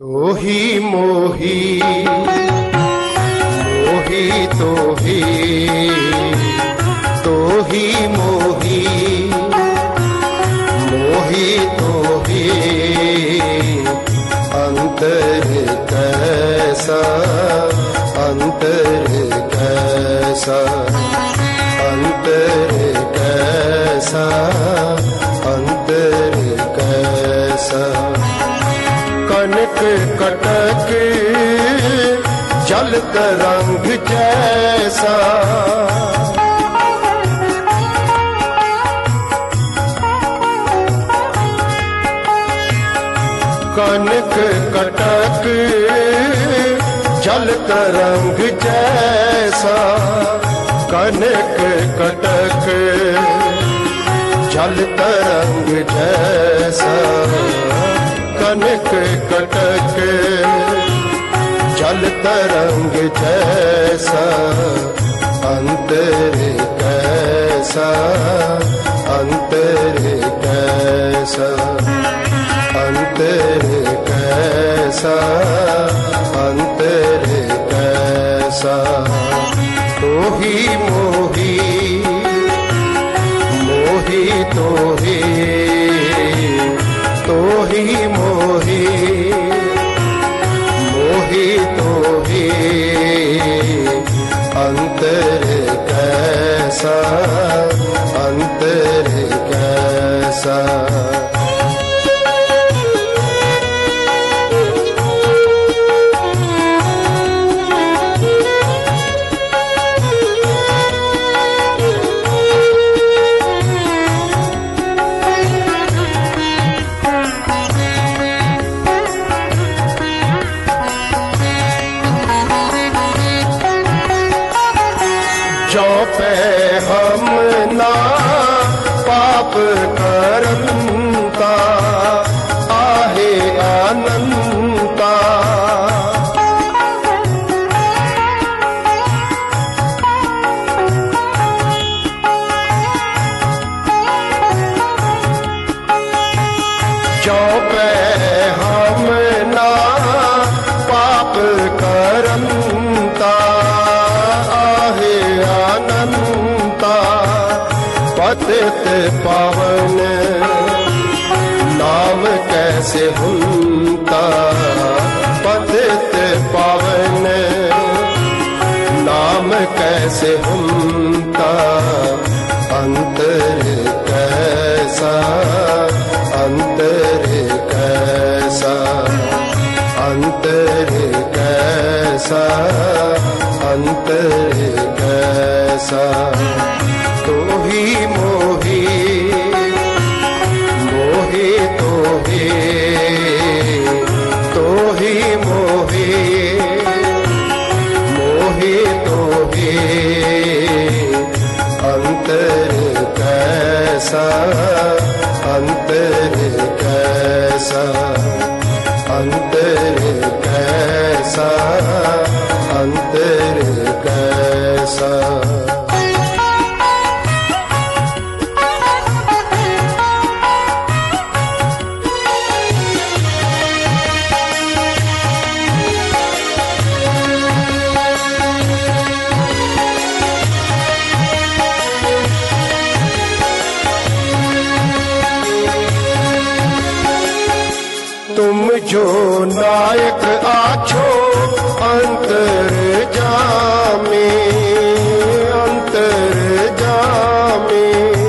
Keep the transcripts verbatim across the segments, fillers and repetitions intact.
तो ही मोही मोही तो ही तो ही मोही मोही तो ही अंतर कैसा अंतर कैसा अंतर कैसा अंतर कैसा कनक कटक जल तरंग जैसा कनक कटक जल तरंग जैसा कनक कटक जल तरंग जैसा कनक कटक जल तरंग जैसा अंतर कैसा अंतर कैसा अंतर कैसा अंतर कैसा तो ही मोही मोही तो ही तो ही मोही मोही तो ही अंतर कैसा अंतर कैसा जो पे हम ना पाप करता आहे अनंता जो पे हम ना पाप करता अनंता पतित पावन नाम कैसे हुंता पतित पावन नाम कैसे हुंता अंतर कैसा अंतर कैसा अंतर कैसा अंतर कैसा तो ही मोही मोही तो ही तो ही मोही मोही तो ही अंतर कैसा अंतर कैसा अंतर कैसा अंतर कैसा तुम जो नायक आछो अंतर जामे अंतर जामे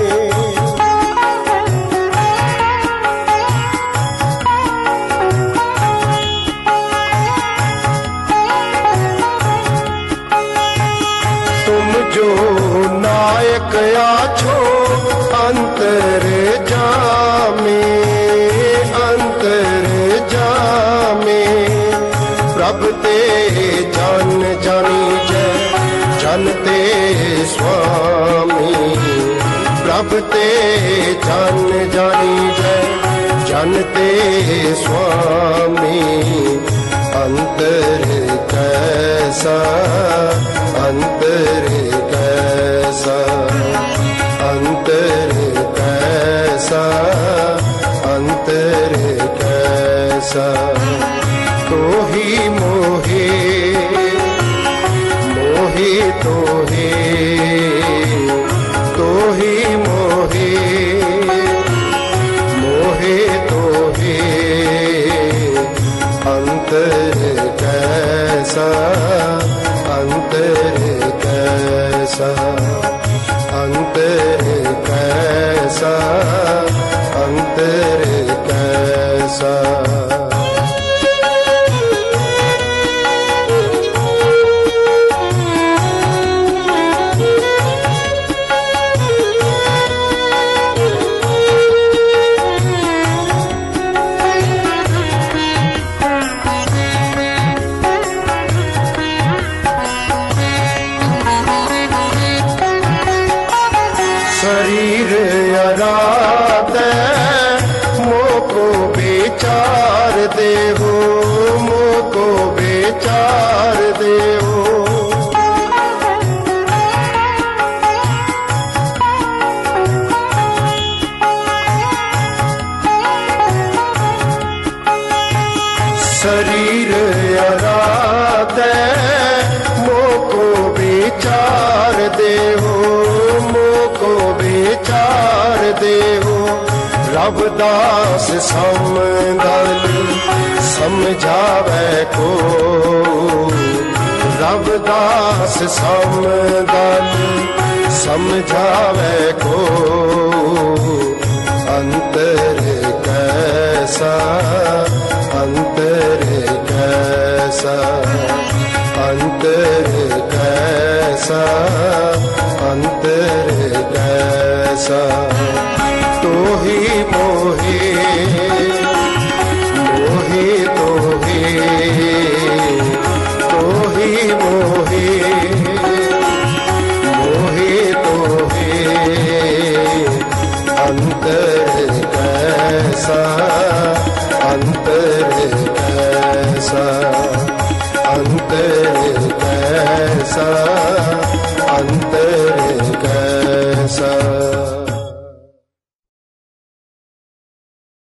तुम जो नायक आछो अंतर जामे अंतर जामे प्रभ ते जान जानी जय जानते स्वामी प्रभ ते जान जानी जय जानते स्वामी अंतर कैसा अंतर कैसा अंतर कैसा अंतर कैसा तो ही मोहे मोहे तो ही तो ही मोहे मोहे तो ही अंतर कैसा अंतर कैसा अंतर कैसा अंतर कैसा। शरीर अराध मोको बेचार देहो मोको बेचार देहो। शरीर अराध मोको बेचार देहो मोको बेचार देहो। रबदास समदल समझावे को रबदास समदल समझावे को अंतर कैसा